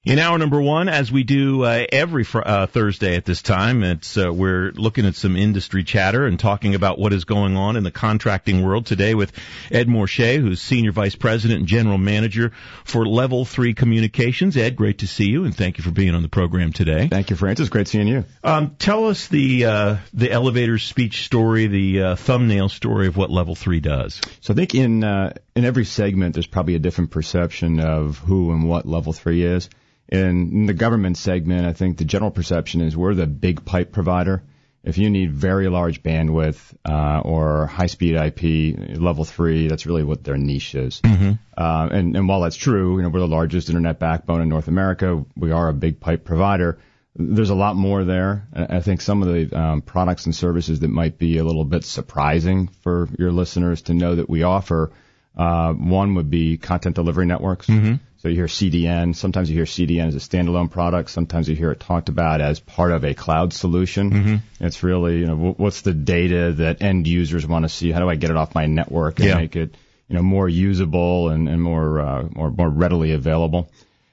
In hour number one, as we do every Thursday at this time, we're looking at some industry chatter and talking about what is going on in the contracting world today with Ed Morshey, who's Senior Vice President and General Manager for Level 3 Communications. Ed, great to see you, and thank you for being on the program today. Thank you, Francis. Great seeing you. Tell us the elevator speech story, the thumbnail story of what Level 3 does. So I think in every segment, there's probably a different perception of who and what Level 3 is. In the government segment, I think the general perception is we're the big pipe provider. If you need very large bandwidth or high-speed IP, Level 3, that's really what their niche is. Mm-hmm. And while that's true, we're the largest internet backbone in North America. We are a big pipe provider. There's a lot more there. I think some of the products and services that might be a little bit surprising for your listeners to know that we offer, one would be content delivery networks. Mm-hmm. So you hear CDN. Sometimes you hear CDN as a standalone product. Sometimes you hear it talked about as part of a cloud solution. Mm-hmm. It's really, what's the data that end users want to see? How do I get it off my network and make it, more usable and more readily available?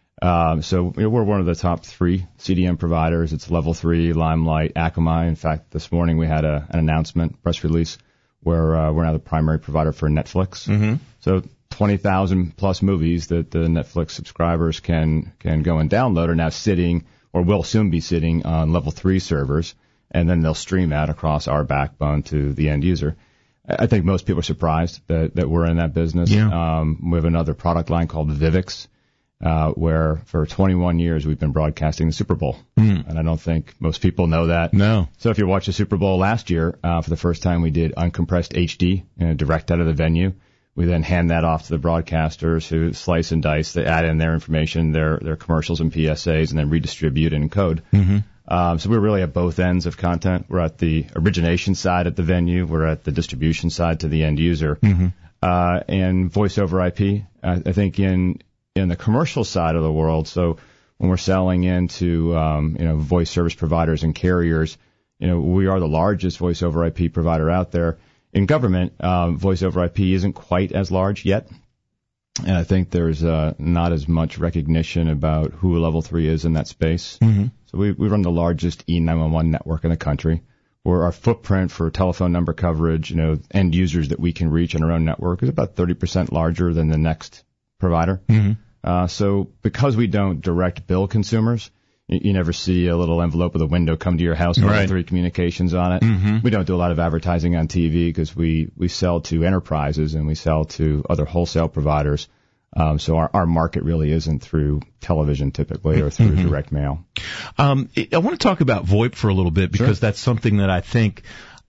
So we're one of the top 3 CDN providers. It's Level 3, Limelight, Akamai. In fact, this morning we had an announcement, press release, where we're now the primary provider for Netflix. Mm-hmm. So 20,000 plus movies that the Netflix subscribers can go and download are now sitting, or will soon be sitting, on Level 3 servers, and then they'll stream out across our backbone to the end user. I think most people are surprised that we're in that business. Yeah. We have another product line called Vivix, where for 21 years we've been broadcasting the Super Bowl. Mm. And I don't think most people know that. No. So if you watched the Super Bowl last year, for the first time we did uncompressed HD, direct out of the venue. We then hand that off to the broadcasters who slice and dice. They add in their information, their commercials and PSAs, and then redistribute and encode. Mm-hmm. So we're really at both ends of content. We're at the origination side at the venue. We're at the distribution side to the end user. Mm-hmm. And voice over IP, I think in the commercial side of the world, so when we're selling into voice service providers and carriers, we are the largest voice over IP provider out there. In government, voice over IP isn't quite as large yet, and I think there's not as much recognition about who Level 3 is in that space. Mm-hmm. So we run the largest E911 network in the country, where our footprint for telephone number coverage, end users that we can reach on our own network is about 30% larger than the next provider. Mm-hmm. So because we don't direct bill consumers, you never see a little envelope with a window come to your house with Level 3 communications on it. Mm-hmm. We don't do a lot of advertising on TV because we sell to enterprises and we sell to other wholesale providers. So our market really isn't through television typically or through mm-hmm. direct mail. I want to talk about VoIP for a little bit because that's something that I think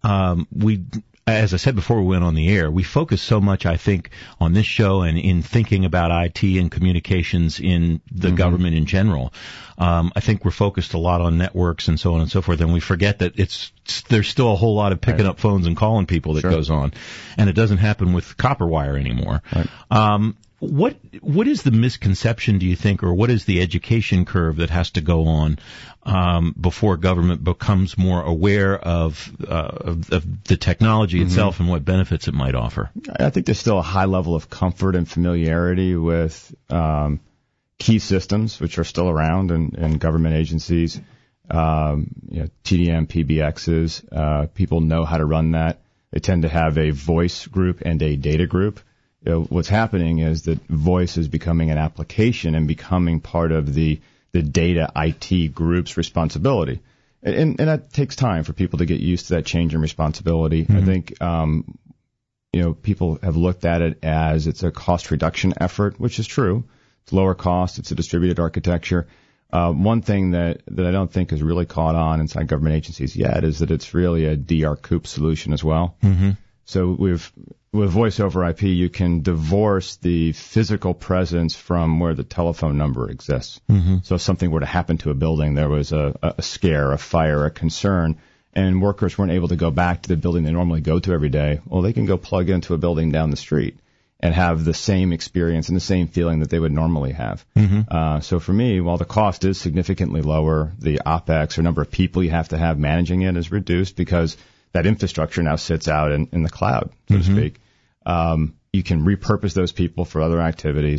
as I said before we went on the air, we focus so much, I think, on this show and in thinking about IT and communications in the mm-hmm. government in general. I think we're focused a lot on networks and so on and so forth, and we forget that there's still a whole lot of picking up phones and calling people that goes on, and it doesn't happen with copper wire anymore. Right. What is the misconception, do you think, or what is the education curve that has to go on before government becomes more aware of the technology mm-hmm. itself and what benefits it might offer? I think there's still a high level of comfort and familiarity with key systems, which are still around in government agencies. TDM, PBXs, people know how to run that. They tend to have a voice group and a data group. What's happening is that voice is becoming an application and becoming part of the data IT group's responsibility. And that takes time for people to get used to that change in responsibility. Mm-hmm. I think, people have looked at it as it's a cost reduction effort, which is true. It's lower cost. It's a distributed architecture. One thing that I don't think has really caught on inside government agencies yet is that it's really a DR-COOP solution as well. Mm-hmm. So with voice over IP, you can divorce the physical presence from where the telephone number exists. Mm-hmm. So if something were to happen to a building, there was a scare, a fire, a concern, and workers weren't able to go back to the building they normally go to every day, well, they can go plug into a building down the street and have the same experience and the same feeling that they would normally have. Mm-hmm. So for me, while the cost is significantly lower, the OpEx or number of people you have to have managing it is reduced because that infrastructure now sits out in the cloud, so mm-hmm. to speak. You can repurpose those people for other activities,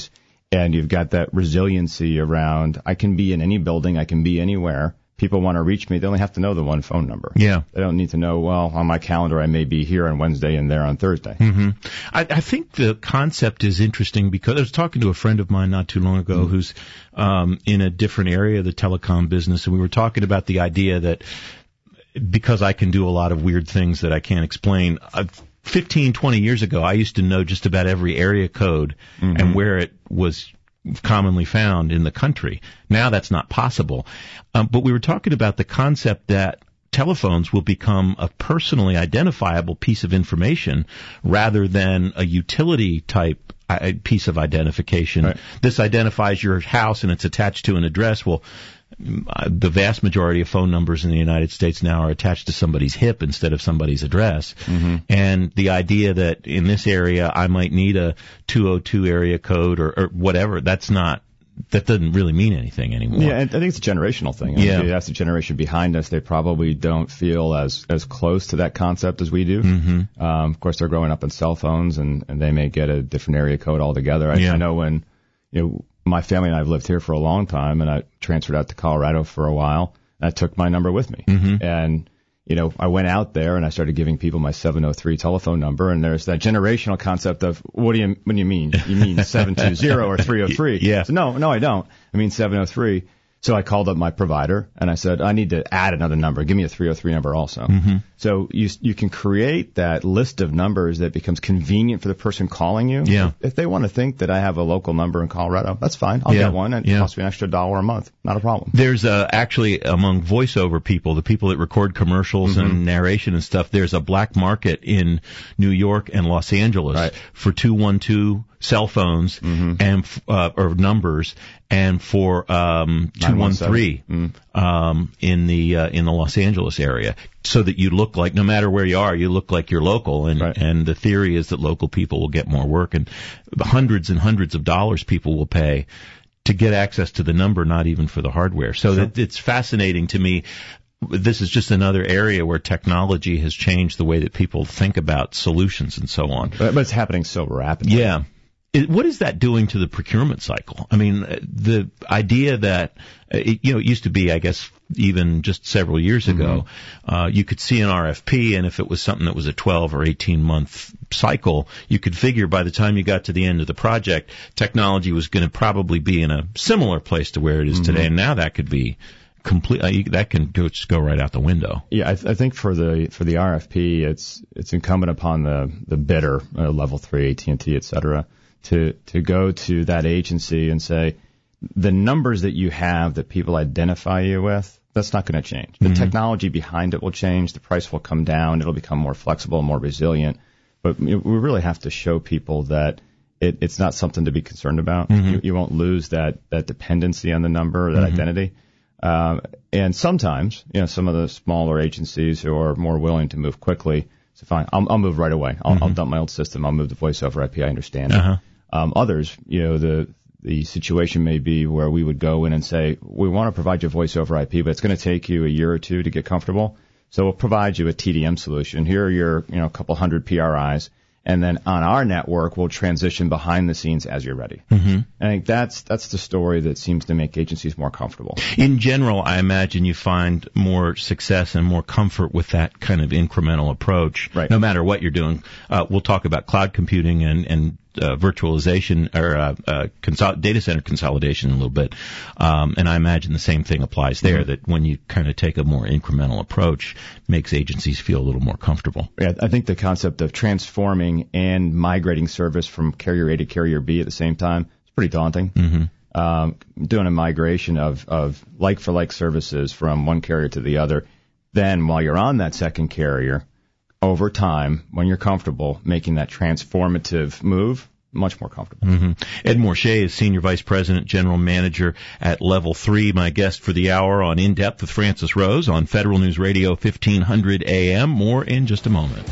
And you've got that resiliency around, I can be in any building, I can be anywhere. People want to reach me, they only have to know the one phone number. Yeah. They don't need to know, well, on my calendar I may be here on Wednesday and there on Thursday. Mm-hmm. I think the concept is interesting because I was talking to a friend of mine not too long ago who's in a different area of the telecom business, and we were talking about the idea that because I can do a lot of weird things that I can't explain, 15, 20 years ago, I used to know just about every area code and where it was commonly found in the country. Now that's not possible. But we were talking about the concept that telephones will become a personally identifiable piece of information rather than a utility type piece of identification. Right. This identifies your house and it's attached to an address. Well, the vast majority of phone numbers in the United States now are attached to somebody's hip instead of somebody's address. And the idea that in this area I might need a 202 area code or whatever, that doesn't really mean anything anymore. Yeah, and I think it's a generational thing. I mean, that's the generation behind us. They probably don't feel as close to that concept as we do. Of course, they're growing up on cell phones, and they may get a different area code altogether. I know when my family and I have lived here for a long time, and I transferred out to Colorado for a while. And I took my number with me, and I went out there and I started giving people my 703 telephone number, and there's that generational concept of what do you mean? You mean 720 or 303? Yeah. So no, I don't. I mean 703. So I called up my provider and I said, I need to add another number. Give me a 303 number also. So you can create that list of numbers that becomes convenient for the person calling you. Yeah. If they want to think that I have a local number in Colorado, that's fine. I'll get one, and it costs me an extra $1 a month. Not a problem. There's actually among voiceover people, the people that record commercials and narration and stuff, there's a black market in New York and Los Angeles for 212 cell phones and or numbers, and for 213 in the Los Angeles area, so that you look like, no matter where you are, you look like you're local, and the theory is that local people will get more work, and hundreds and hundreds of dollars people will pay to get access to the number, not even for the hardware. So that it's fascinating to me. This is just another area where technology has changed the way that people think about solutions and so on. But it's happening so rapidly. Yeah. What is that doing to the procurement cycle? I mean, the idea that, it used to be, I guess, even just several years ago, you could see an RFP, and if it was something that was a 12 or 18 month cycle, you could figure by the time you got to the end of the project, technology was going to probably be in a similar place to where it is today. And now that could be that can just go right out the window. Yeah, I think for the RFP, it's incumbent upon the bidder, level 3, AT&T, et cetera, to go to that agency and say, the numbers that you have that people identify you with, that's not going to change. The technology behind it will change. The price will come down. It'll become more flexible and more resilient. But we really have to show people that it's not something to be concerned about. You won't lose that dependency on the number, that identity. And sometimes, some of the smaller agencies who are more willing to move quickly, so fine, I'll move right away. I'll dump my old system. I'll move to voice over IP. I understand it. Others, the situation may be where we would go in and say, we want to provide you voice over IP, but it's going to take you a year or two to get comfortable. So we'll provide you a TDM solution. Here are your, couple hundred PRIs. And then on our network, we'll transition behind the scenes as you're ready. I think that's the story that seems to make agencies more comfortable. In general, I imagine you find more success and more comfort with that kind of incremental approach, no matter what you're doing. We'll talk about cloud computing and virtualization or data center consolidation in a little bit. And I imagine the same thing applies there, that when you kind of take a more incremental approach, makes agencies feel a little more comfortable. Yeah, I think the concept of transforming and migrating service from carrier A to carrier B at the same time is pretty daunting. Doing a migration of like-for-like services from one carrier to the other. Then while you're on that second carrier, over time, when you're comfortable making that transformative move, much more comfortable. Ed Morshey is Senior Vice President, General Manager at Level 3, my guest for the hour on In Depth with Francis Rose on Federal News Radio 1500 AM. More in just a moment.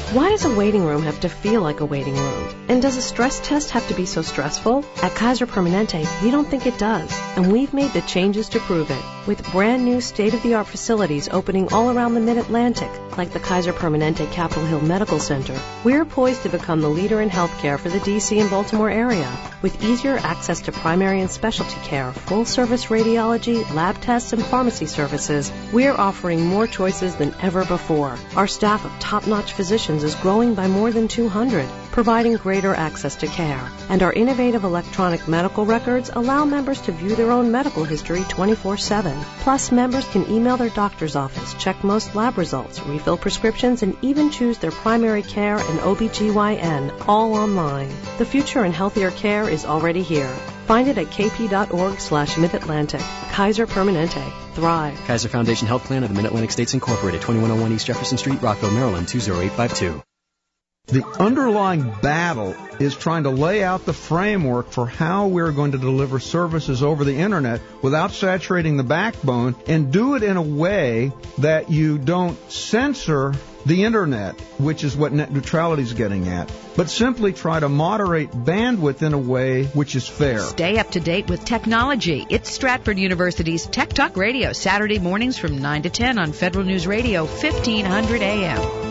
Why does a waiting room have to feel like a waiting room? And does a stress test have to be so stressful? At Kaiser Permanente, we don't think it does, and we've made the changes to prove it. With brand new state-of-the-art facilities opening all around the Mid-Atlantic, like the Kaiser Permanente Capitol Hill Medical Center, we're poised to become the leader in healthcare for the D.C. and Baltimore area. With easier access to primary and specialty care, full-service radiology, lab tests, and pharmacy services, we're offering more choices than ever before. Our staff of top-notch physicians is growing by more than 200, providing greater access to care. And our innovative electronic medical records allow members to view their own medical history 24/7. Plus, members can email their doctor's office, check most lab results, refill prescriptions, and even choose their primary care and OBGYN all online. The future in healthier care is already here. Find it at kp.org/Mid-Atlantic. Kaiser Permanente. Thrive. Kaiser Foundation Health Plan of the Mid-Atlantic States Incorporated, 2101 East Jefferson Street, Rockville, Maryland, 20852. The underlying battle is trying to lay out the framework for how we're going to deliver services over the Internet without saturating the backbone, and do it in a way that you don't censor the Internet, which is what net neutrality is getting at, but simply try to moderate bandwidth in a way which is fair. Stay up to date with technology. It's Stratford University's Tech Talk Radio, Saturday mornings from 9 to 10 on Federal News Radio, 1500 AM.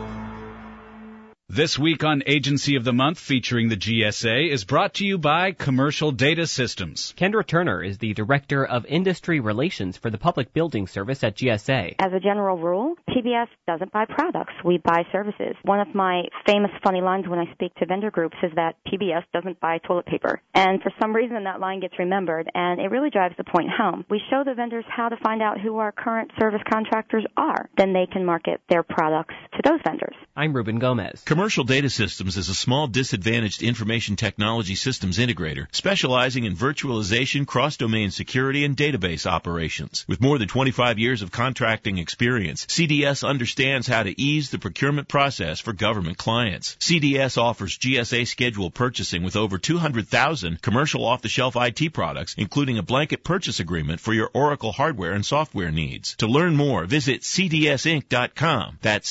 This week on Agency of the Month, featuring the GSA, is brought to you by Commercial Data Systems. Kendra Turner is the Director of Industry Relations for the Public Building Service at GSA. As a general rule, PBS doesn't buy products. We buy services. One of my famous funny lines when I speak to vendor groups is that PBS doesn't buy toilet paper. And for some reason, that line gets remembered, and it really drives the point home. We show the vendors how to find out who our current service contractors are. Then they can market their products to those vendors. I'm Ruben Gomez. Commercial Data Systems is a small, disadvantaged information technology systems integrator specializing in virtualization, cross-domain security, and database operations. With more than 25 years of contracting experience, CDS understands how to ease the procurement process for government clients. CDS offers GSA scheduled purchasing with over 200,000 commercial off-the-shelf IT products, including a blanket purchase agreement for your Oracle hardware and software needs. To learn more, visit cdsinc.com. That's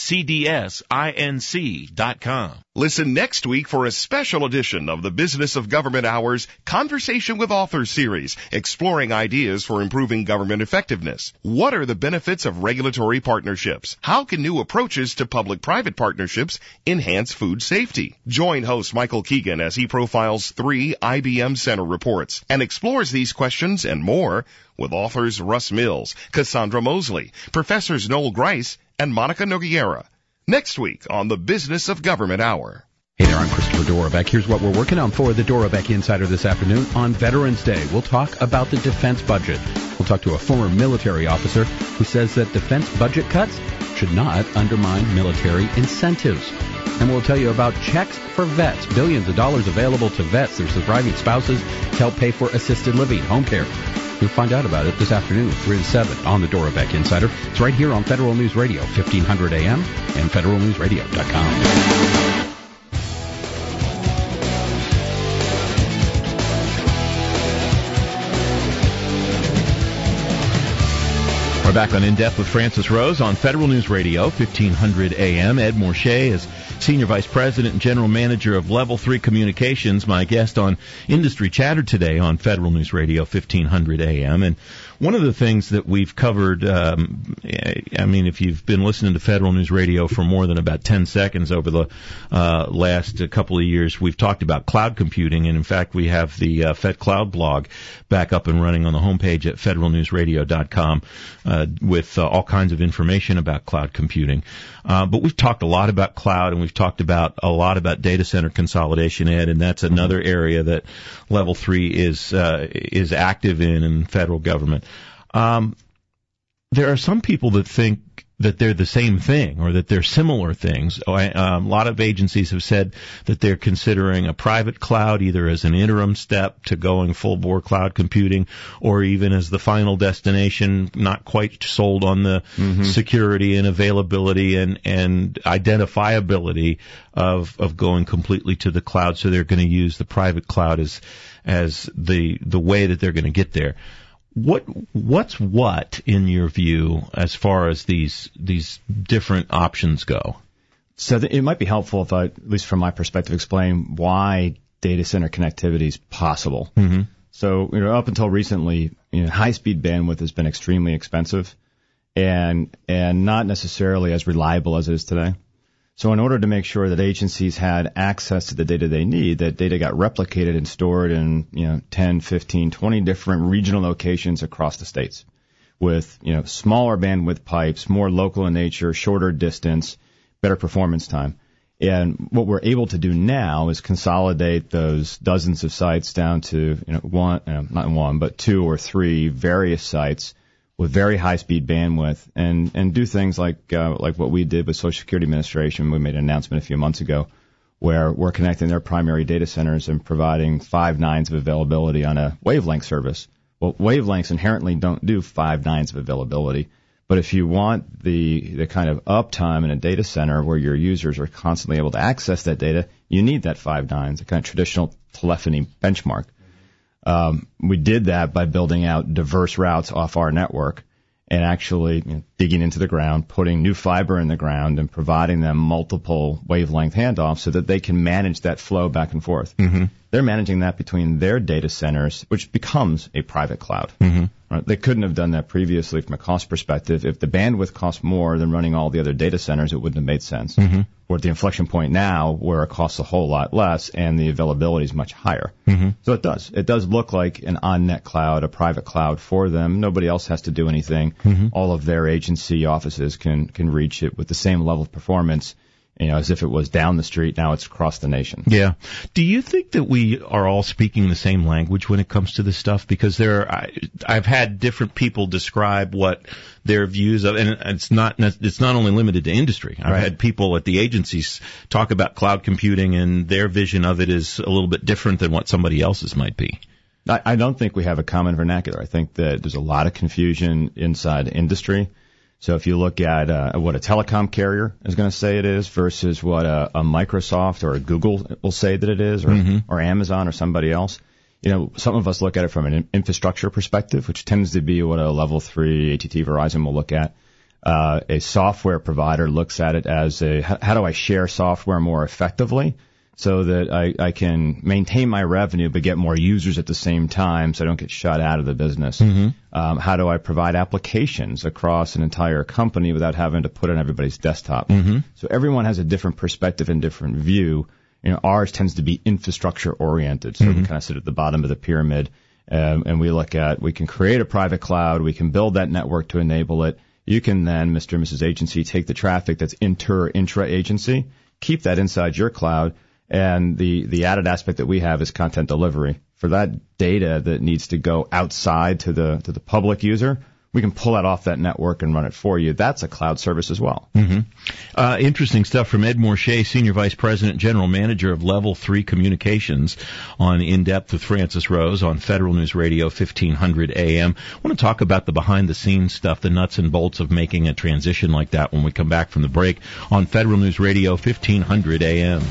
cdsinc.com. Listen next week for a special edition of the Business of Government Hour's Conversation with Authors series, exploring ideas for improving government effectiveness. What are the benefits of regulatory partnerships? How can new approaches to public-private partnerships enhance food safety? Join host Michael Keegan as he profiles 3 IBM Center reports and explores these questions and more with authors Russ Mills, Cassandra Mosley, Professors Noel Grice, and Monica Nogueira. Next week on the Business of Government Hour. Hey there, I'm Christopher Dorobeck. Here's what we're working on for the Dorobeck Insider this afternoon. On Veterans Day, we'll talk about the defense budget. We'll talk to a former military officer who says that defense budget cuts should not undermine military incentives. And we'll tell you about checks for vets. Billions of dollars available to vets, their surviving spouses, to help pay for assisted living, home care. You'll find out about it this afternoon, 3 to 7 on the Dorobeck Insider. It's right here on Federal News Radio, 1500 AM and federalnewsradio.com. We're back on In Depth with Francis Rose on Federal News Radio, 1500 AM. Ed Morche is Senior Vice President and General Manager of Level 3 Communications, my guest on Industry Chatter today on Federal News Radio, 1500 AM. And one of the things that we've covered, if you've been listening to Federal News Radio for more than about 10 seconds over the last couple of years, we've talked about cloud computing. And, in fact, we have the Fed Cloud blog back up and running on the homepage at federalnewsradio.com with all kinds of information about cloud computing. But we've talked a lot about cloud, and we've talked about a lot about data center consolidation, Ed, and that's another area that Level 3 is active in federal government. There are some people that think that they're the same thing or that they're similar things. A lot of agencies have said that they're considering a private cloud either as an interim step to going full-bore cloud computing or even as the final destination, not quite sold on the security and availability and identifiability of going completely to the cloud. So they're going to use the private cloud as the way that they're going to get there. What's what in your view as far as these different options go? So it might be helpful if I, at least from my perspective, explain why data center connectivity is possible. Mm-hmm. So, up until recently, high-speed bandwidth has been extremely expensive and not necessarily as reliable as it is today. So in order to make sure that agencies had access to the data they need, that data got replicated and stored in, 10, 15, 20 different regional locations across the states with, smaller bandwidth pipes, more local in nature, shorter distance, better performance time. And what we're able to do now is consolidate those dozens of sites down to, not one, but 2 or 3 various sites with very high-speed bandwidth, and do things like what we did with Social Security Administration. We made an announcement a few months ago where we're connecting their primary data centers and providing 5 nines of availability on a wavelength service. Well, wavelengths inherently don't do 5 nines of availability. But if you want the kind of uptime in a data center where your users are constantly able to access that data, you need that 5 nines, a kind of traditional telephony benchmark. We did that by building out diverse routes off our network and actually digging into the ground, putting new fiber in the ground, and providing them multiple wavelength handoffs so that they can manage that flow back and forth. Mm-hmm. They're managing that between their data centers, which becomes a private cloud. Mm-hmm. Right? They couldn't have done that previously from a cost perspective. If the bandwidth cost more than running all the other data centers, it wouldn't have made sense. Mm-hmm. We're at the inflection point now where it costs a whole lot less and the availability is much higher. Mm-hmm. So it does. It does look like an on-net cloud, a private cloud for them. Nobody else has to do anything. Mm-hmm. All of their agency offices can reach it with the same level of performance, as if it was down the street. Now it's across the nation. Yeah. Do you think that we are all speaking the same language when it comes to this stuff? Because I've had different people describe what their views of, and it's not only limited to industry. I've had people at the agencies talk about cloud computing, and their vision of it is a little bit different than what somebody else's might be. I don't think we have a common vernacular. I think that there's a lot of confusion inside industry. So if you look at what a telecom carrier is going to say it is versus what a Microsoft or a Google will say that it is, or Amazon or somebody else, some of us look at it from an infrastructure perspective, which tends to be what a level 3 AT&T Verizon will look at. A software provider looks at it as how do I share software more effectively so that I can maintain my revenue but get more users at the same time so I don't get shut out of the business. Mm-hmm. How do I provide applications across an entire company without having to put it on everybody's desktop? Mm-hmm. So everyone has a different perspective and different view. Ours tends to be infrastructure oriented, so we kind of sit at the bottom of the pyramid, and we can create a private cloud, we can build that network to enable it. You can then, Mr. and Mrs. Agency, take the traffic that's inter or intra-agency, keep that inside your cloud, and the added aspect that we have is content delivery. For that data that needs to go outside to the public user, we can pull that off that network and run it for you. That's a cloud service as well. Mm-hmm. Interesting stuff from Ed Morshey, Senior Vice President, General Manager of Level 3 Communications, on In Depth with Francis Rose on Federal News Radio 1500 AM. I want to talk about the behind-the-scenes stuff, the nuts and bolts of making a transition like that when we come back from the break on Federal News Radio 1500 AM.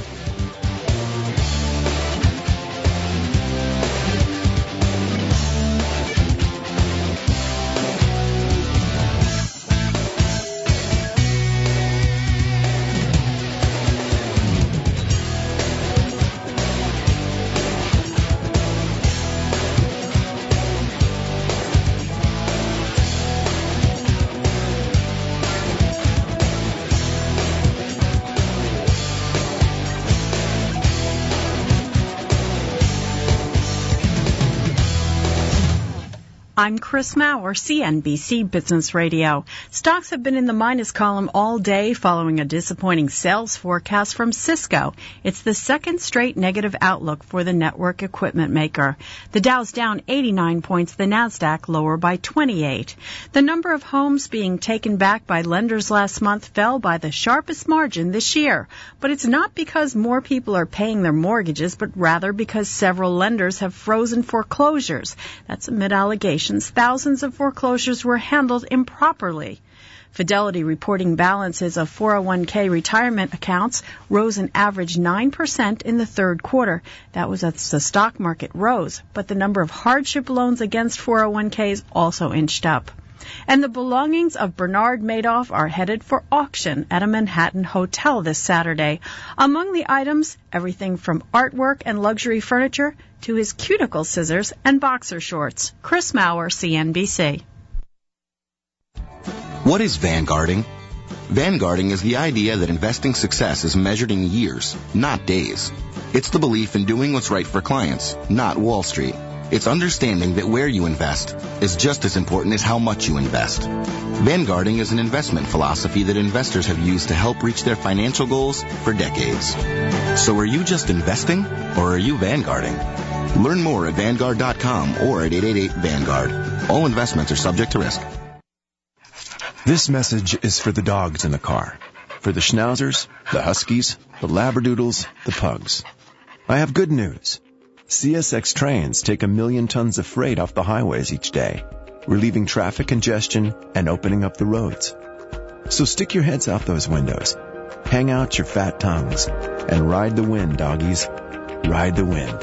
I'm Chris Maurer, CNBC Business Radio. Stocks have been in the minus column all day following a disappointing sales forecast from Cisco. It's the second straight negative outlook for the network equipment maker. The Dow's down 89 points, the Nasdaq lower by 28. The number of homes being taken back by lenders last month fell by the sharpest margin this year. But it's not because more people are paying their mortgages, but rather because several lenders have frozen foreclosures. That's amid allegations thousands of foreclosures were handled improperly. Fidelity reporting balances of 401k retirement accounts rose an average 9% in the third quarter. That was as the stock market rose, but the number of hardship loans against 401ks also inched up. And the belongings of Bernard Madoff are headed for auction at a Manhattan hotel this Saturday. Among the items, everything from artwork and luxury furniture to his cuticle scissors and boxer shorts. Chris Maurer, CNBC. What is vanguarding? Vanguarding is the idea that investing success is measured in years, not days. It's the belief in doing what's right for clients, not Wall Street. It's understanding that where you invest is just as important as how much you invest. Vanguarding is an investment philosophy that investors have used to help reach their financial goals for decades. So are you just investing, or are you vanguarding? Learn more at Vanguard.com or at 888-VANGUARD. All investments are subject to risk. This message is for the dogs in the car. For the Schnauzers, the Huskies, the Labradoodles, the Pugs. I have good news. CSX trains take 1 million tons of freight off the highways each day, relieving traffic congestion and opening up the roads. So stick your heads out those windows, hang out your fat tongues, and ride the wind, doggies. Ride the wind.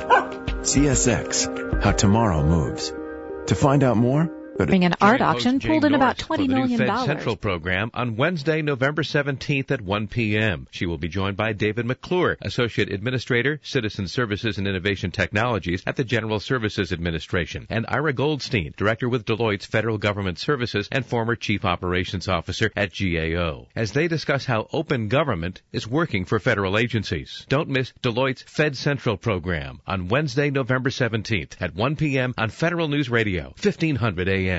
CSX, how tomorrow moves. To find out more, During an art auction pulled in about $20 million. Fed Central program on Wednesday, November 17th at 1 p.m. She will be joined by David McClure, Associate Administrator, Citizen Services and Innovation Technologies at the General Services Administration, and Ira Goldstein, Director with Deloitte's Federal Government Services and former Chief Operations Officer at GAO, as they discuss how open government is working for federal agencies. Don't miss Deloitte's Fed Central program on Wednesday, November 17th at 1 p.m. on Federal News Radio, 1500 a.m.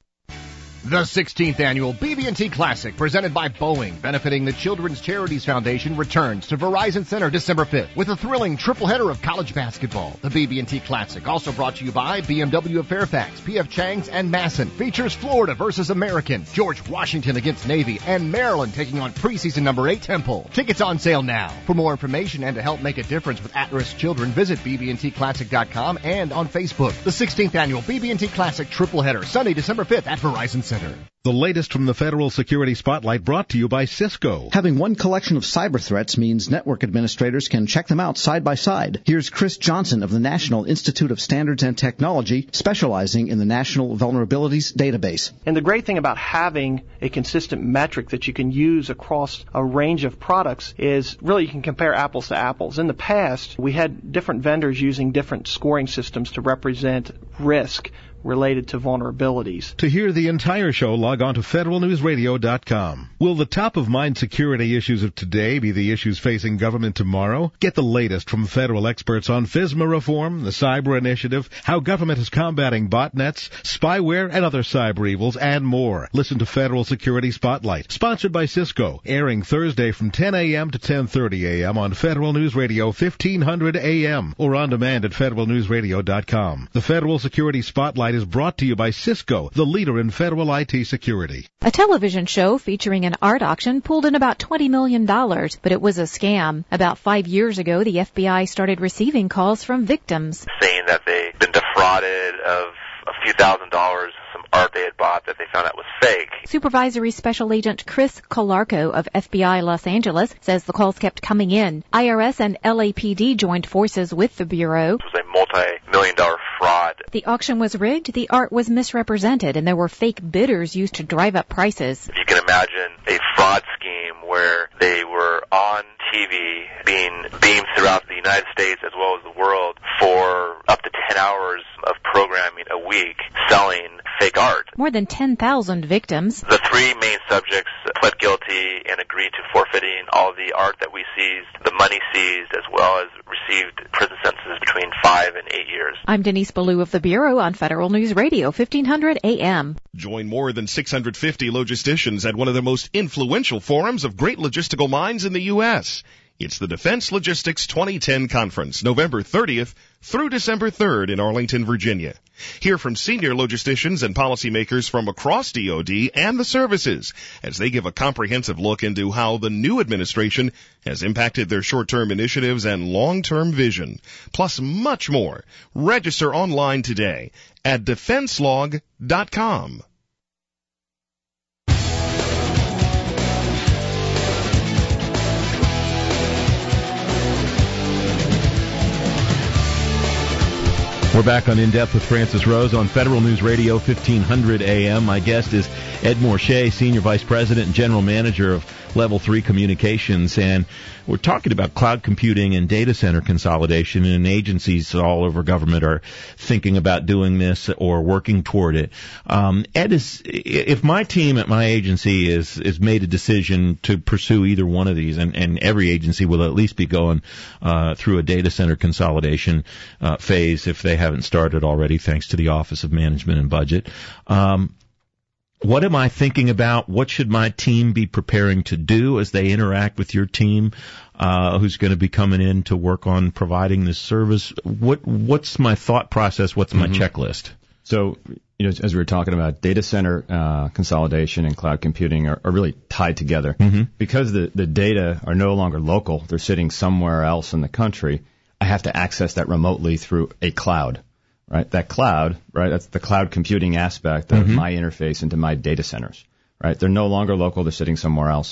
The 16th Annual BB&T Classic, presented by Boeing, benefiting the Children's Charities Foundation, returns to Verizon Center December 5th with a thrilling triple header of college basketball. The BB&T Classic, also brought to you by BMW of Fairfax, P.F. Chang's, and Masson, features Florida versus American, George Washington against Navy, and Maryland taking on preseason number 8 Temple. Tickets on sale now. For more information and to help make a difference with at-risk children, visit bbntclassic.com and on Facebook. The 16th Annual BB&T Classic triple header, Sunday, December 5th at Verizon Center. The latest from the Federal Security Spotlight, brought to you by Cisco. Having one collection of cyber threats means network administrators can check them out side by side. Here's Chris Johnson of the National Institute of Standards and Technology, specializing in the National Vulnerabilities Database. And the great thing about having a consistent metric that you can use across a range of products is really you can compare apples to apples. In the past, we had different vendors using different scoring systems to represent risk related to vulnerabilities. To hear the entire show, log on to federalnewsradio.com. Will the top-of-mind security issues of today be the issues facing government tomorrow? Get the latest from federal experts on FISMA reform, the cyber initiative, how government is combating botnets, spyware, and other cyber evils, and more. Listen to Federal Security Spotlight, sponsored by Cisco, airing Thursday from 10 a.m. to 10:30 a.m. on Federal News Radio 1500 a.m. or on demand at federalnewsradio.com. The Federal Security Spotlight is brought to you by Cisco, the leader in federal IT security. A television show featuring an art auction pulled in about $20 million, but it was a scam. About 5 years ago, the FBI started receiving calls from victims saying that they'd been defrauded of a few $1,000s, some art they had bought that they found out was fake. Supervisory Special Agent Chris Colarco of FBI Los Angeles says the calls kept coming in. IRS and LAPD joined forces with the Bureau. It was a multi-million-dollar fraud. The auction was rigged, the art was misrepresented, and there were fake bidders used to drive up prices. If you can imagine a fraud scheme where they were on TV being beamed throughout the United States as well as the world for up to 10 hours of programming a week selling fake art. More than 10,000 victims. The three main subjects pled guilty and agreed to forfeiting all the art that we seized, the money seized, as well as received prison sentences between 5 and 8 years. I'm Denise Ballou of the Bureau on Federal News Radio, 1500 AM. Join more than 650 logisticians at one of the most influential forums of great logistical minds in the U.S. It's the Defense Logistics 2010 Conference, November 30th through December 3rd in Arlington, Virginia. Hear from senior logisticians and policymakers from across DoD and the services as they give a comprehensive look into how the new administration has impacted their short-term initiatives and long-term vision, plus much more. Register online today at defenselog.com. We're back on In Depth with Francis Rose on Federal News Radio 1500 AM. My guest is Ed Morshey, Senior Vice President and General Manager of Level 3 Communications. And we're talking about cloud computing and data center consolidation, and agencies all over government are thinking about doing this or working toward it. Ed, if my team at my agency is made a decision to pursue either one of these, and every agency will at least be going through a data center consolidation phase if they haven't started already, thanks to the Office of Management and Budget. What am I thinking about? What should my team be preparing to do as they interact with your team, who's going to be coming in to work on providing this service? What's my thought process? What's my checklist? So, as we were talking about, data center consolidation and cloud computing are really tied together. Because the data are no longer local, they're sitting somewhere else in the country. I have to access that remotely through a cloud. Right, that cloud, right, that's the cloud computing aspect of my interface into my data centers, right? They're no longer local, they're sitting somewhere else.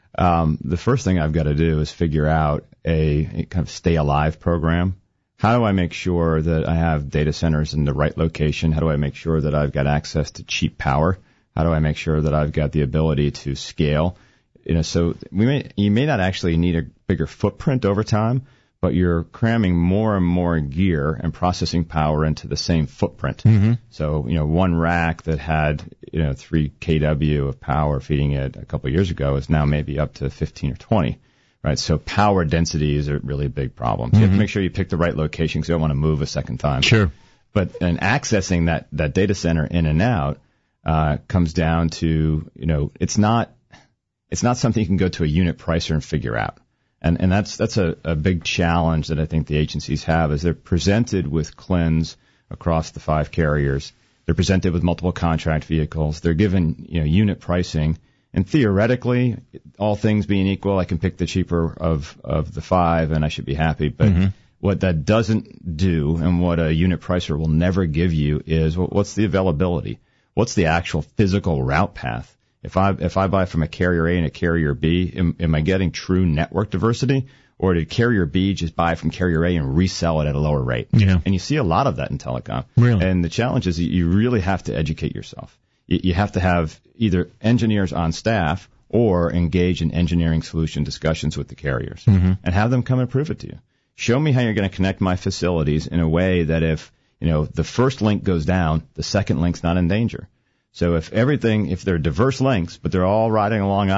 The first thing I've got to do is figure out a kind of stay alive program. How do I make sure that I have data centers in the right location? How do I make sure that I've got access to cheap power? How do I make sure that I've got the ability to scale? So you may not actually need a bigger footprint over time, but you're cramming more and more gear and processing power into the same footprint. So, one rack that had, 3 kW of power feeding it a couple of years ago is now maybe up to 15 or 20, right? So power density is a really big problem. So you have to make sure you pick the right location because you don't want to move a second time. Sure. But accessing that data center in and out comes down to, it's not something you can go to a unit pricer and figure out. And that's a big challenge that I think the agencies have, is they're presented with CLINs across the 5 carriers. They're presented with multiple contract vehicles. They're given, unit pricing. And theoretically, all things being equal, I can pick the cheaper of the 5 and I should be happy. But what that doesn't do, and what a unit pricer will never give you, is what's the availability? What's the actual physical route path? If I buy from a carrier A and a carrier B, am I getting true network diversity? Or did carrier B just buy from carrier A and resell it at a lower rate? Yeah. And you see a lot of that in telecom. Really? And the challenge is you really have to educate yourself. You have to have either engineers on staff or engage in engineering solution discussions with the carriers and have them come and prove it to you. Show me how you're going to connect my facilities in a way that if, the first link goes down, the second link's not in danger. So if they're diverse links, but they're all riding along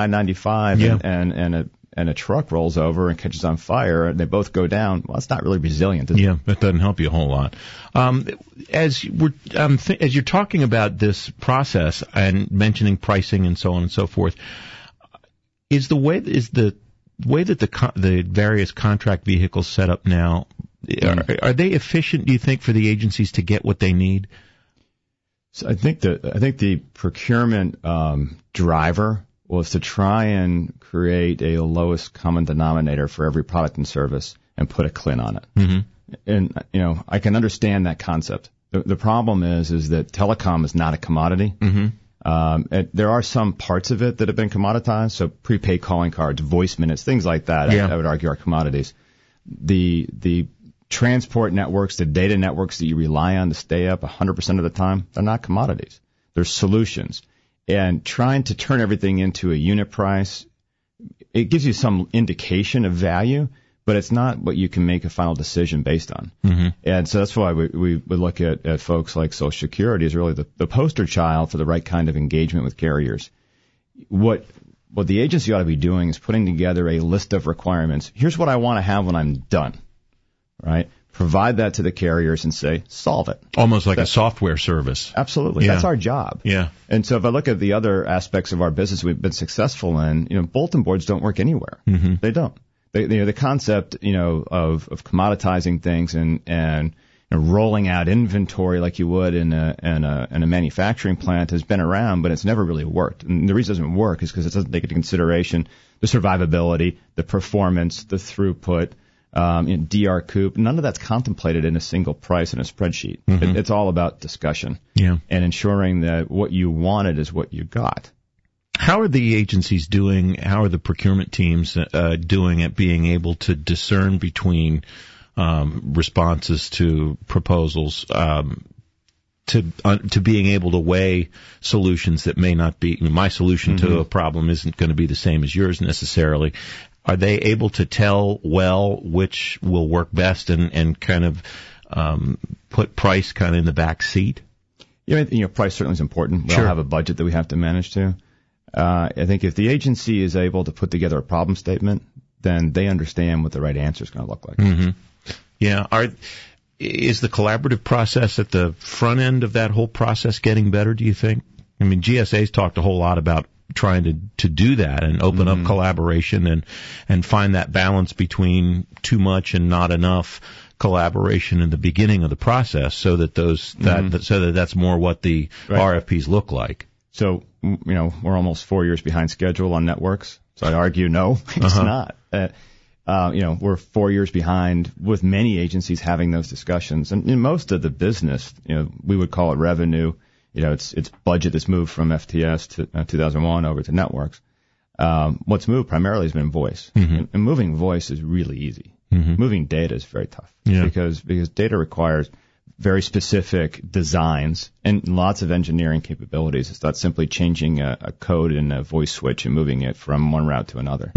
I-95 and a truck rolls over and catches on fire and they both go down, well, it's not really resilient, is it? Yeah, that doesn't help you a whole lot. As you're talking about this process and mentioning pricing and so on and so forth, is the way that the various contract vehicles set up now, are they efficient, do you think, for the agencies to get what they need? So I think the procurement driver was to try and create a lowest common denominator for every product and service and put a CLIN on it. And I can understand that concept. The problem is that telecom is not a commodity. There are some parts of it that have been commoditized, so prepaid calling cards, voice minutes, things like that. I would argue are commodities. The transport networks, the data networks that you rely on to stay up 100% of the time, they're not commodities. They're solutions. And trying to turn everything into a unit price, it gives you some indication of value, but it's not what you can make a final decision based on. And so that's why we look at folks like Social Security as really the poster child for the right kind of engagement with carriers. What the agency ought to be doing is putting together a list of requirements. Here's what I want to have when I'm done. Right? Provide that to the carriers and say, solve it. Almost like a software service. Absolutely. Yeah. That's our job. Yeah. And so if I look at the other aspects of our business we've been successful in, bulletin boards don't work anywhere. They don't. The concept, of commoditizing things and rolling out inventory like you would in a manufacturing plant has been around, but it's never really worked. And the reason it doesn't work is because it doesn't take into consideration the survivability, the performance, the throughput, DR Coop. None of that's contemplated in a single price in a spreadsheet. It's all about discussion and ensuring that what you wanted is what you got. How are the agencies doing? How are the procurement teams doing at being able to discern between responses to proposals, to being able to weigh solutions that may not be, my solution to a problem isn't going to be the same as yours necessarily. Are they able to tell well which will work best and kind of put price kind of in the back seat? Yeah, price certainly is important. We all have a budget that we have to manage to. I think if the agency is able to put together a problem statement, then they understand what the right answer is going to look like. Mm-hmm. Yeah. Is the collaborative process at the front end of that whole process getting better, do you think? I mean, GSA's talked a whole lot about trying to do that and open up collaboration and find that balance between too much and not enough collaboration in the beginning of the process, so that that's more what the RFPs look like. So, we're almost 4 years behind schedule on networks. So I argue no, it's not. We're 4 years behind with many agencies having those discussions. And in most of the business, we would call it revenue. It's budget that's moved from FTS to 2001 over to networks. What's moved primarily has been voice. And moving voice is really easy. Moving data is very tough because data requires very specific designs and lots of engineering capabilities. It's not simply changing a code in a voice switch and moving it from one route to another.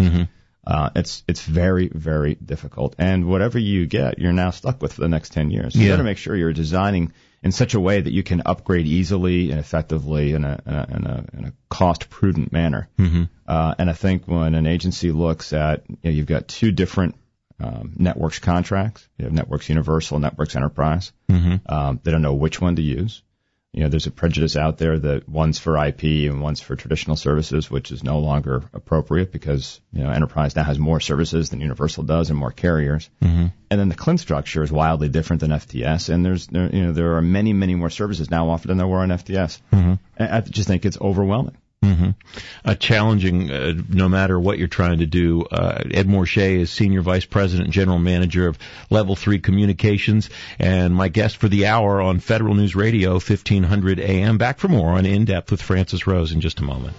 It's very, very difficult. And whatever you get, you're now stuck with for the next 10 years. So you got to make sure you're designing in such a way that you can upgrade easily and effectively in a cost-prudent manner. And I think when an agency looks at, you've got two different networks contracts. You have Networks Universal, Networks Enterprise. They don't know which one to use. There's a prejudice out there that one's for IP and one's for traditional services, which is no longer appropriate because, Enterprise now has more services than Universal does and more carriers. And then the CLIN structure is wildly different than FTS, and there are many, many more services now offered than there were on FTS. And I just think it's overwhelming. Challenging, no matter what you're trying to do. Ed Morshey is Senior Vice President and General Manager of Level 3 Communications, and my guest for the hour on Federal News Radio, 1500 AM. Back for more on In Depth with Francis Rose in just a moment.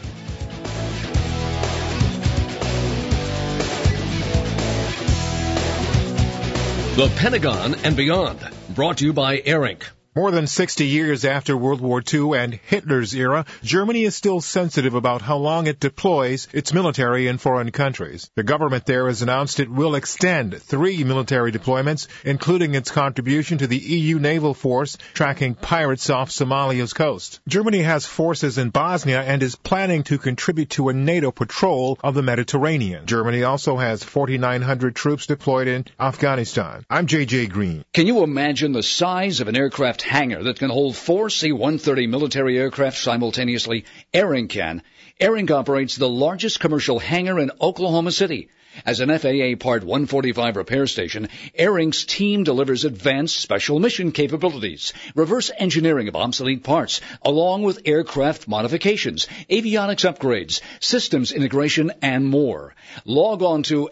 The Pentagon and Beyond, brought to you by ARINC. More than 60 years after World War II and Hitler's era, Germany is still sensitive about how long it deploys its military in foreign countries. The government there has announced it will extend 3 military deployments, including its contribution to the EU naval force tracking pirates off Somalia's coast. Germany has forces in Bosnia and is planning to contribute to a NATO patrol of the Mediterranean. Germany also has 4,900 troops deployed in Afghanistan. I'm J.J. Green. Can you imagine the size of an aircraft hangar that can hold 4 C-130 military aircraft simultaneously? ARINC can. ARINC operates the largest commercial hangar in Oklahoma City. As an FAA Part 145 repair station, ARINC's team delivers advanced special mission capabilities, reverse engineering of obsolete parts, along with aircraft modifications, avionics upgrades, systems integration, and more. Log on to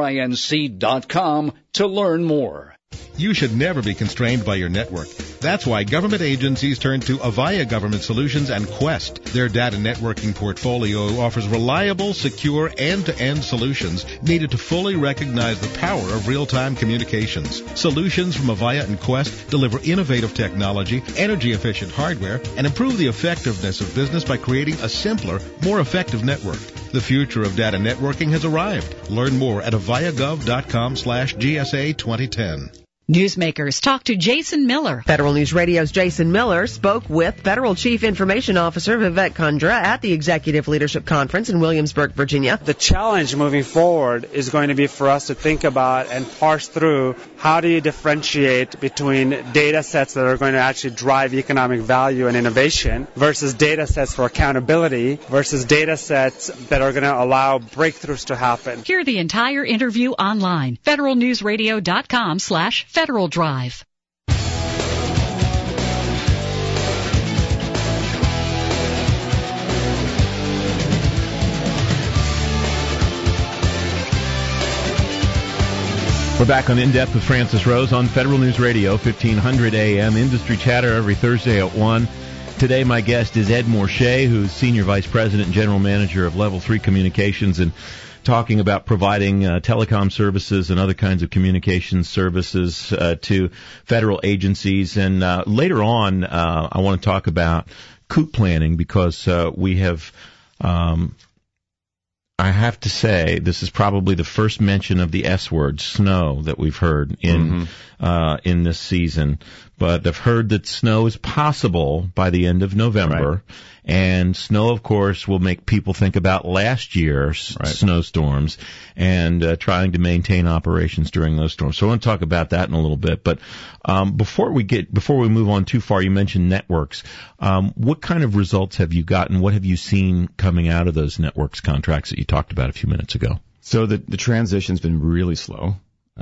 arinc.com to learn more. You should never be constrained by your network. That's why government agencies turn to Avaya Government Solutions and Quest. Their data networking portfolio offers reliable, secure, end-to-end solutions needed to fully recognize the power of real-time communications. Solutions from Avaya and Quest deliver innovative technology, energy-efficient hardware, and improve the effectiveness of business by creating a simpler, more effective network. The future of data networking has arrived. Learn more at avayagov.com/GSA 2010. Newsmakers talk to Jason Miller. Federal News Radio's Jason Miller spoke with Federal Chief Information Officer Vivek Kundra at the Executive Leadership Conference in Williamsburg, Virginia. The challenge moving forward is going to be for us to think about and parse through how do you differentiate between data sets that are going to actually drive economic value and innovation versus data sets for accountability versus data sets that are going to allow breakthroughs to happen. Hear the entire interview online. federalnewsradio.com/Federal Drive. We're back on In Depth with Francis Rose on Federal News Radio, 1500 AM. Industry Chatter every Thursday at 1. Today my guest is Ed Morshey, who's Senior Vice President and General Manager of Level 3 Communications, and talking about providing telecom services and other kinds of communications services to federal agencies. And later on, I want to talk about COOP planning because we have... I have to say, this is probably the first mention of the S word, snow, that we've heard in this season. But I've heard that snow is possible by the end of November. Right. And snow, of course, will make people think about last year's snowstorms and trying to maintain operations during those storms. So I want to talk about that in a little bit. But before we move on too far, you mentioned networks. What kind of results have you gotten? What have you seen coming out of those networks contracts that you talked about a few minutes ago? So the transition's been really slow.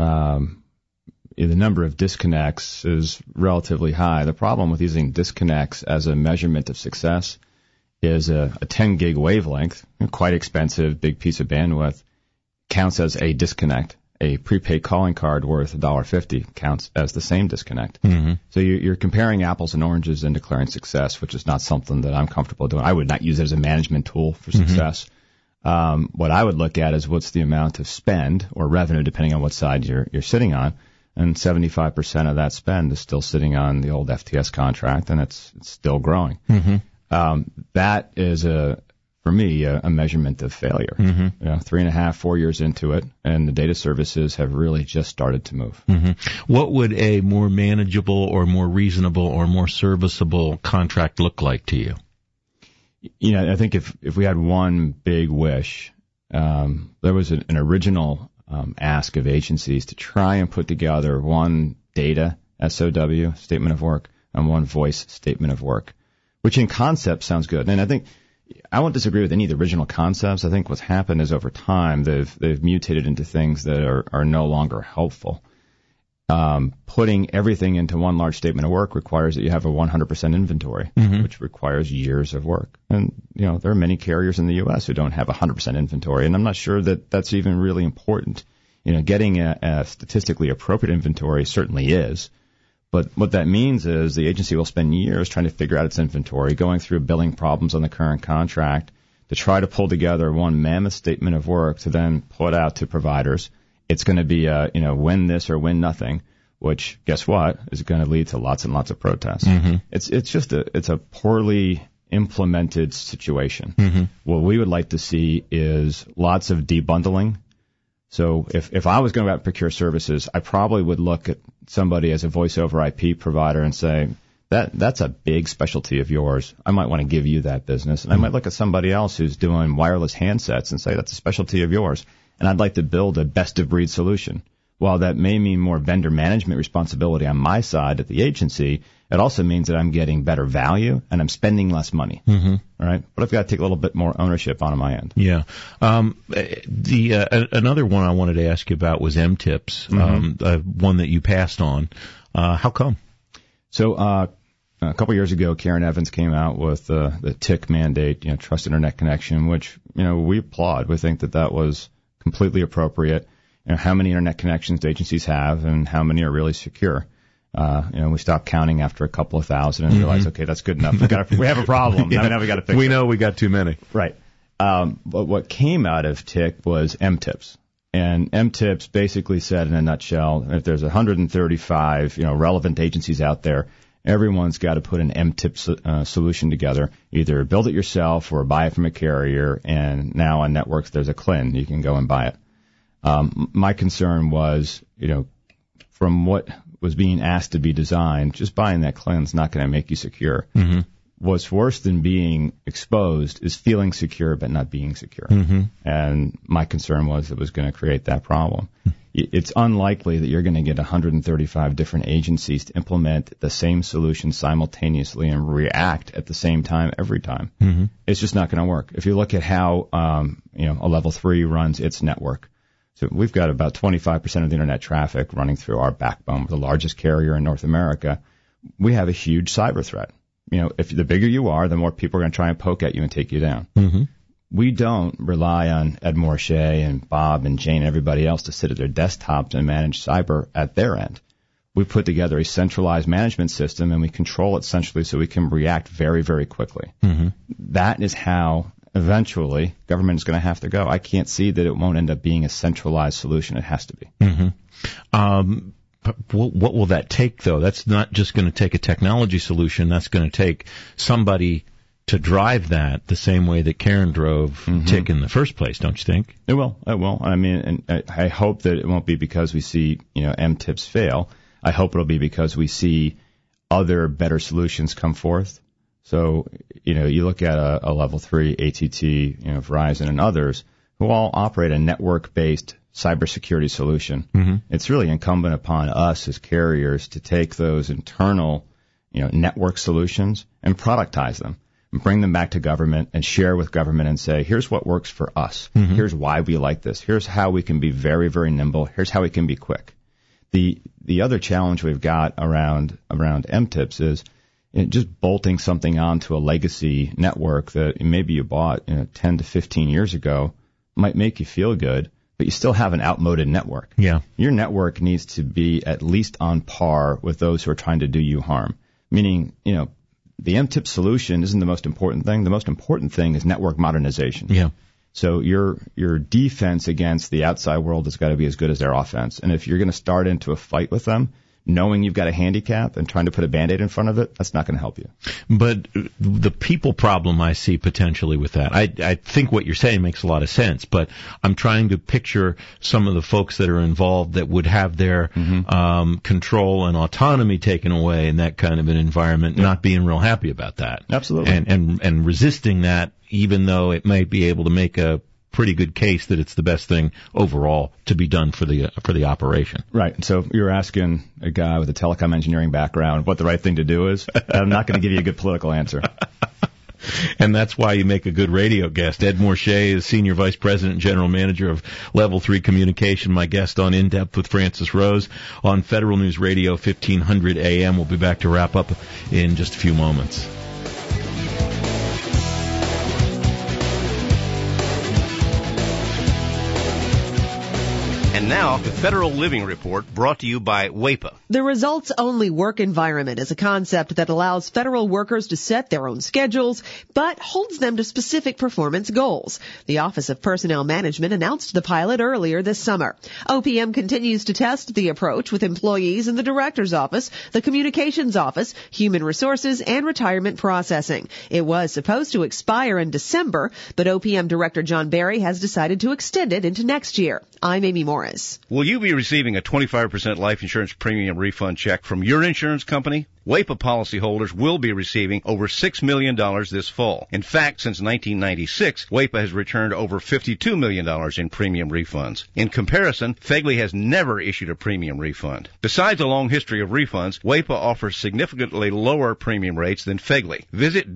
The number of disconnects is relatively high. The problem with using disconnects as a measurement of success is a 10 gig wavelength, quite expensive, big piece of bandwidth, counts as a disconnect. A prepaid calling card worth $1.50 counts as the same disconnect. Mm-hmm. So you're comparing apples and oranges and declaring success, which is not something that I'm comfortable doing. I would not use it as a management tool for success. What I would look at is what's the amount of spend or revenue, depending on what side you're sitting on. And 75% of that spend is still sitting on the old FTS contract, and it's still growing. Mm-hmm. That is for me, a measurement of failure. Mm-hmm. 3.5, 4 years into it, and the data services have really just started to move. Mm-hmm. What would a more manageable or more reasonable or more serviceable contract look like to you? I think if we had one big wish, there was an original ask of agencies to try and put together one data SOW, statement of work, and one voice statement of work, which in concept sounds good. And I think I won't disagree with any of the original concepts. I think what's happened is over time they've mutated into things that are no longer helpful. Putting everything into one large statement of work requires that you have a 100% inventory, which requires years of work. And, there are many carriers in the U.S. who don't have 100% inventory, and I'm not sure that that's even really important. Getting a statistically appropriate inventory certainly is. But what that means is the agency will spend years trying to figure out its inventory, going through billing problems on the current contract to try to pull together one mammoth statement of work to then put out to providers. It's going to be win this or win nothing, which guess what is going to lead to lots and lots of protests. Mm-hmm. It's just a poorly implemented situation. Mm-hmm. What we would like to see is lots of debundling. So if I was going to go out and procure services, I probably would look at somebody as a voice over IP provider and say, that's a big specialty of yours. I might want to give you that business. And I might look at somebody else who's doing wireless handsets and say, that's a specialty of yours. And I'd like to build a best-of-breed solution. While that may mean more vendor management responsibility on my side at the agency, it also means that I'm getting better value and I'm spending less money. Mm-hmm. All right, but I've got to take a little bit more ownership on my end. Yeah. Another one I wanted to ask you about was MTIPS, one that you passed on. How come? So a couple years ago, Karen Evans came out with the TIC mandate, Trust Internet Connection, which we applaud. We think that was completely appropriate. How many internet connections do agencies have, and how many are really secure? We stopped counting after a couple of thousand and realized, okay, that's good enough. We have a problem. Yeah. Now we got to fix it. We know we got too many. Right. But what came out of TIC was MTIPS. And MTIPS basically said in a nutshell, if there's 135, relevant agencies out there, everyone's got to put an MTIP solution together, either build it yourself or buy it from a carrier. And now on networks, there's a CLIN. You can go and buy it. My concern was, from what was being asked to be designed, just buying that CLIN is not going to make you secure. Mm-hmm. What's worse than being exposed is feeling secure but not being secure. Mm-hmm. And my concern was it was going to create that problem. It's unlikely that you're going to get 135 different agencies to implement the same solution simultaneously and react at the same time every time. Mm-hmm. It's just not going to work. If you look at how a level 3 runs its network, so we've got about 25% of the internet traffic running through our backbone. We're the largest carrier in North America. We have a huge cyber threat. If the bigger you are, the more people are going to try and poke at you and take you down. Mm-hmm. We don't rely on Ed Morche and Bob and Jane and everybody else to sit at their desktops and manage cyber at their end. We put together a centralized management system and we control it centrally so we can react very, very quickly. Mm-hmm. That is how eventually government is going to have to go. I can't see that it won't end up being a centralized solution. It has to be. Mm-hmm. What will that take, though? That's not just going to take a technology solution. That's going to take somebody to drive that the same way that Karen drove TIC in the first place, don't you think? It will. It will. I mean, and I hope that it won't be because we see, MTIPs fail. I hope it'll be because we see other better solutions come forth. So, you look at a level 3 AT&T, Verizon and others who all operate a network-based cybersecurity solution. Mm-hmm. It's really incumbent upon us as carriers to take those internal, network solutions and productize them and bring them back to government and share with government and say, here's what works for us. Mm-hmm. Here's why we like this. Here's how we can be very, very nimble. Here's how we can be quick. The other challenge we've got around MTIPs is just bolting something onto a legacy network that maybe you bought 10 to 15 years ago might make you feel good, but you still have an outmoded network. Yeah. Your network needs to be at least on par with those who are trying to do you harm. Meaning, the MTIP solution isn't the most important thing. The most important thing is network modernization. Yeah. So your defense against the outside world has got to be as good as their offense. And if you're going to start into a fight with them, knowing you've got a handicap and trying to put a Band-Aid in front of it, that's not going to help you. But the people problem I see potentially with that, I think what you're saying makes a lot of sense, but I'm trying to picture some of the folks that are involved that would have their control and autonomy taken away in that kind of an environment, not being real happy about that. Absolutely. And resisting that, even though it might be able to make a pretty good case that it's the best thing overall to be done for the operation. Right. So you're asking a guy with a telecom engineering background what the right thing to do is. I'm not going to give you a good political answer. And that's why you make a good radio guest. Ed Morshey is Senior Vice President and General Manager of Level 3 Communication, my guest on In Depth with Francis Rose on Federal News Radio 1500 AM. We'll be back to wrap up in just a few moments. And now, the Federal Living Report, brought to you by WAEPA. The results-only work environment is a concept that allows federal workers to set their own schedules, but holds them to specific performance goals. The Office of Personnel Management announced the pilot earlier this summer. OPM continues to test the approach with employees in the Director's Office, the Communications Office, Human Resources, and Retirement Processing. It was supposed to expire in December, but OPM Director John Barry has decided to extend it into next year. I'm Amy Morris. Will you be receiving a 25% life insurance premium refund check from your insurance company? WAEPA policyholders will be receiving over $6 million this fall. In fact, since 1996, WAEPA has returned over $52 million in premium refunds. In comparison, FEGLI has never issued a premium refund. Besides a long history of refunds, WAEPA offers significantly lower premium rates than FEGLI. Visit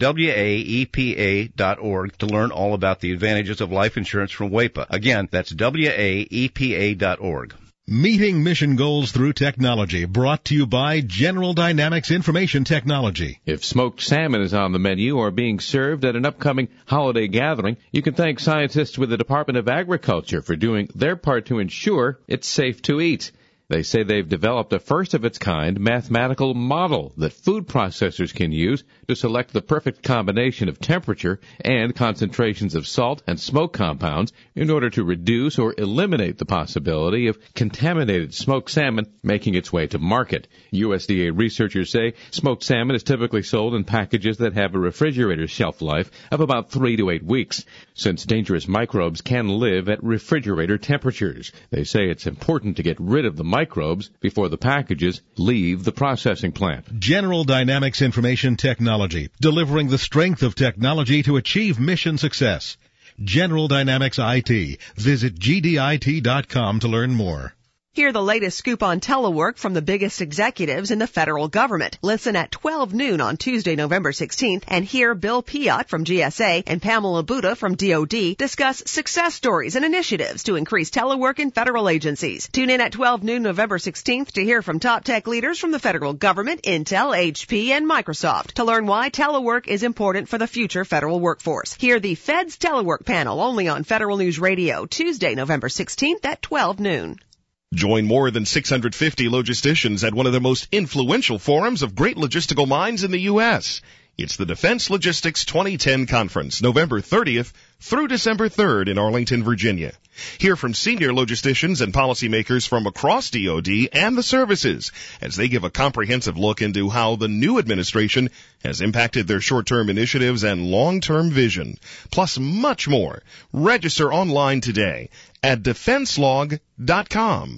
WAEPA.org to learn all about the advantages of life insurance from WAEPA. Again, that's WAEPA.org. Meeting mission goals through technology, brought to you by General Dynamics Information Technology. If smoked salmon is on the menu or being served at an upcoming holiday gathering, you can thank scientists with the Department of Agriculture for doing their part to ensure it's safe to eat. They say they've developed a first-of-its-kind mathematical model that food processors can use to select the perfect combination of temperature and concentrations of salt and smoke compounds in order to reduce or eliminate the possibility of contaminated smoked salmon making its way to market. USDA researchers say smoked salmon is typically sold in packages that have a refrigerator shelf life of about 3 to 8 weeks, since dangerous microbes can live at refrigerator temperatures. They say it's important to get rid of the microbes before the packages leave the processing plant. General Dynamics Information Technology, delivering the strength of technology to achieve mission success. General Dynamics IT. Visit gdit.com to learn more. Hear the latest scoop on telework from the biggest executives in the federal government. Listen at 12 noon on Tuesday, November 16th, and hear Bill Piott from GSA and Pamela Buda from DOD discuss success stories and initiatives to increase telework in federal agencies. Tune in at 12 noon November 16th to hear from top tech leaders from the federal government, Intel, HP, and Microsoft to learn why telework is important for the future federal workforce. Hear the Fed's Telework panel only on Federal News Radio, Tuesday, November 16th at 12 noon. Join more than 650 logisticians at one of the most influential forums of great logistical minds in the U.S. It's the Defense Logistics 2010 Conference, November 30th through December 3rd in Arlington, Virginia. Hear from senior logisticians and policymakers from across DoD and the services as they give a comprehensive look into how the new administration has impacted their short-term initiatives and long-term vision, plus much more. Register online today at defenselog.com.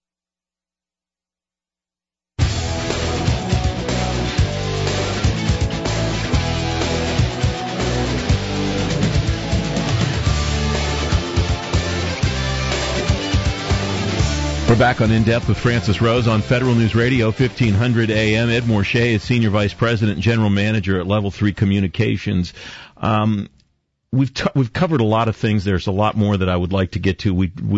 We're back on In Depth with Francis Rose on Federal News Radio, 1500 AM. Ed Morche is Senior Vice President and General Manager at Level 3 Communications. We've covered a lot of things. There's a lot more that I would like to get to.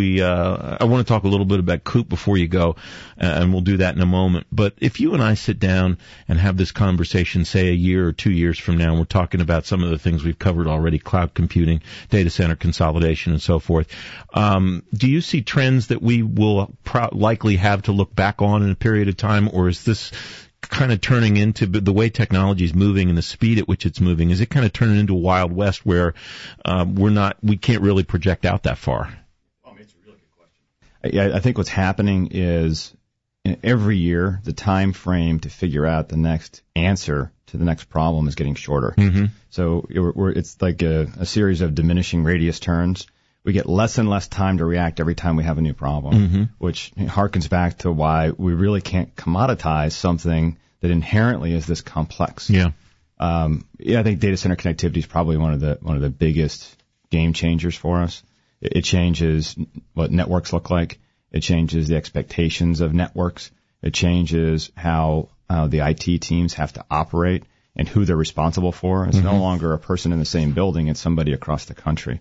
I want to talk a little bit about COOP before you go, and we'll do that in a moment. But if you and I sit down and have this conversation, say a year or 2 years from now, and we're talking about some of the things we've covered already, cloud computing, data center consolidation, and so forth, do you see trends that we will likely have to look back on in a period of time, or is this kind of turning into the way technology is moving and the speed at which it's moving? Is it kind of turning into a Wild West where we can't really project out that far? It's a really good question. I think what's happening is every year the time frame to figure out the next answer to the next problem is getting shorter. Mm-hmm. So it's like a series of diminishing radius turns. We get less and less time to react every time we have a new problem, mm-hmm. which harkens back to why we really can't commoditize something that inherently is this complex. Yeah. I think data center connectivity is probably one of the biggest game changers for us. It changes what networks look like. It changes the expectations of networks. It changes how the IT teams have to operate and who they're responsible for. It's mm-hmm. no longer a person in the same building. It's somebody across the country.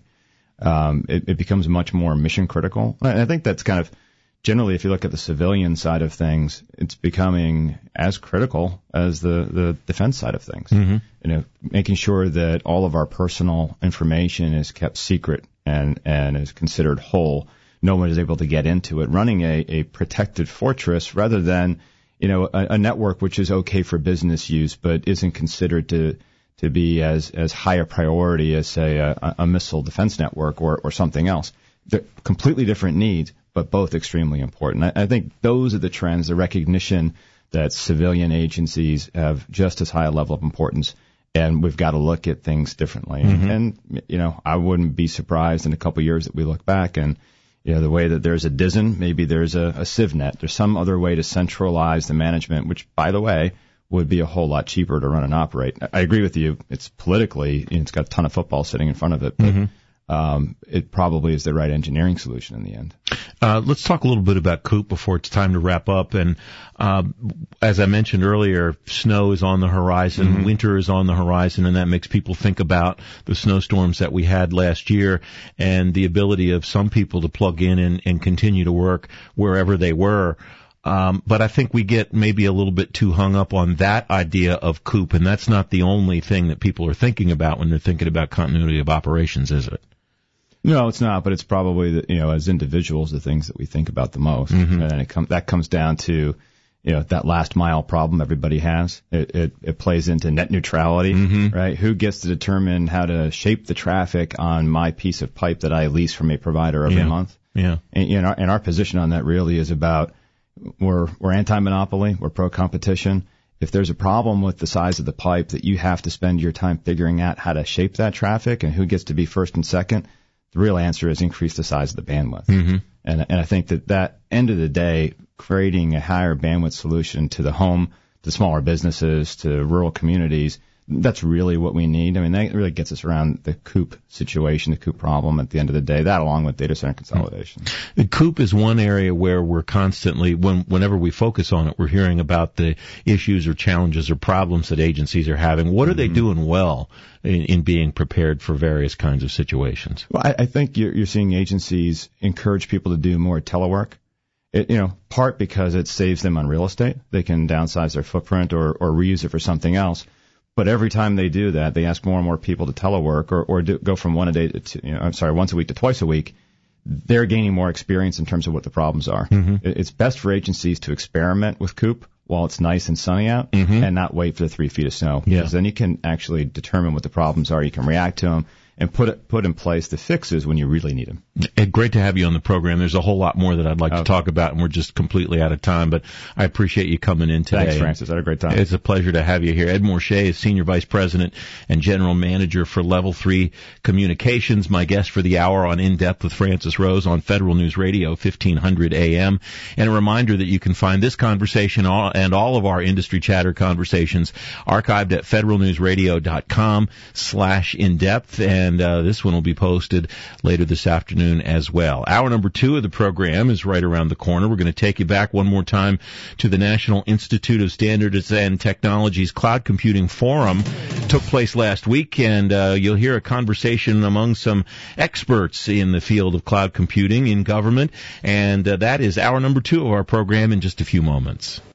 It becomes much more mission critical. And I think that's kind of generally, if you look at the civilian side of things, it's becoming as critical as the defense side of things. Mm-hmm. Making sure that all of our personal information is kept secret and is considered whole. No one is able to get into it. Running a protected fortress rather than, a network which is okay for business use but isn't considered to be as high a priority as, say, a missile defense network or something else. They're completely different needs, but both extremely important. I think those are the trends, the recognition that civilian agencies have just as high a level of importance, and we've got to look at things differently. Mm-hmm. And I wouldn't be surprised in a couple of years that we look back and, the way that there's a DISN, maybe there's a CivNet. There's some other way to centralize the management, which, by the way, would be a whole lot cheaper to run and operate. I agree with you. It's politically, it's got a ton of football sitting in front of it, but mm-hmm. It probably is the right engineering solution in the end. Let's talk a little bit about COOP before it's time to wrap up. And as I mentioned earlier, snow is on the horizon, mm-hmm. winter is on the horizon, and that makes people think about the snowstorms that we had last year and the ability of some people to plug in and continue to work wherever they were. But I think we get maybe a little bit too hung up on that idea of COOP, and that's not the only thing that people are thinking about when they're thinking about continuity of operations, is it? No, it's not, but it's probably, as individuals, the things that we think about the most. Mm-hmm. And that comes down to, that last mile problem everybody has. It plays into net neutrality, mm-hmm. right? Who gets to determine how to shape the traffic on my piece of pipe that I lease from a provider every month? Yeah. And our position on that really is about, we're anti-monopoly, we're pro-competition. If there's a problem with the size of the pipe that you have to spend your time figuring out how to shape that traffic and who gets to be first and second, the real answer is increase the size of the bandwidth. Mm-hmm. And I think that end of the day, creating a higher bandwidth solution to the home, to smaller businesses, to rural communities, that's really what we need. I mean, that really gets us around the COOP situation, the COOP problem at the end of the day, that along with data center consolidation. The COOP is one area where we're constantly, whenever we focus on it, we're hearing about the issues or challenges or problems that agencies are having. What are they doing well in being prepared for various kinds of situations? Well, I think you're seeing agencies encourage people to do more telework. Part because it saves them on real estate. They can downsize their footprint or reuse it for something else. But every time they do that, they ask more and more people to telework or go from once a week to twice a week. They're gaining more experience in terms of what the problems are. Mm-hmm. It's best for agencies to experiment with COOP while it's nice and sunny out, and not wait for the 3 feet of snow. Because then you can actually determine what the problems are. You can react to them and put in place the fixes when you really need them. Great to have you on the program. There's a whole lot more that I'd like to talk about, and we're just completely out of time, but I appreciate you coming in today. Thanks, Francis. I had a great time. It's a pleasure to have you here. Ed Morche is Senior Vice President and General Manager for Level 3 Communications, my guest for the hour on In Depth with Francis Rose on Federal News Radio, 1500 AM. And a reminder that you can find this conversation and all of our industry chatter conversations archived at federalnewsradio.com/indepth, and this one will be posted later this afternoon as well. Hour number 2 of the program is right around the corner. We're going to take you back one more time to the National Institute of Standards and Technology's Cloud Computing Forum. Took place last week, and you'll hear a conversation among some experts in the field of cloud computing in government, and that is hour number 2 of our program in just a few moments.